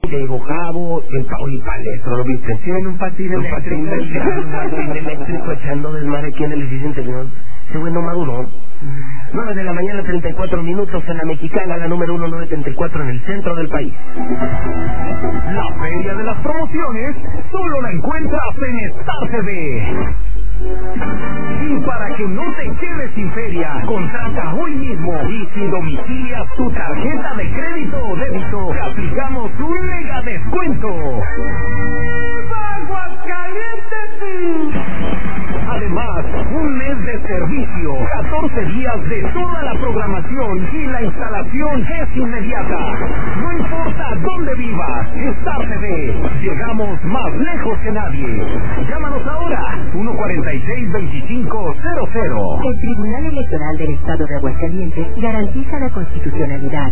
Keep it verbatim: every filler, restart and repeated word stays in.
de Gojabo, en pa oye, Palestro, ¿lo viste? Sí, en un patín un eléctrico. patín eléctrico, un patín eléctrico echando desmadre aquí en el edificio interior. Ese güey no maduró. nueve de la mañana, treinta y cuatro minutos en la Mexicana, la número uno nueve treinta y cuatro en el centro del país. La feria de las promociones solo la encuentras en Star T V. Y para que no te quedes sin feria, contrata hoy mismo y si domicilias tu tarjeta de crédito o débito, te aplicamos un mega descuento. Además, un mes de servicio, catorce días de toda la programación y la instalación es inmediata. No importa dónde vivas, Star T V, llegamos más lejos que nadie. Llámanos ahora, uno cuarenta y seis, veinticinco cero cero. El Tribunal Electoral del Estado de Aguascalientes garantiza la constitucionalidad,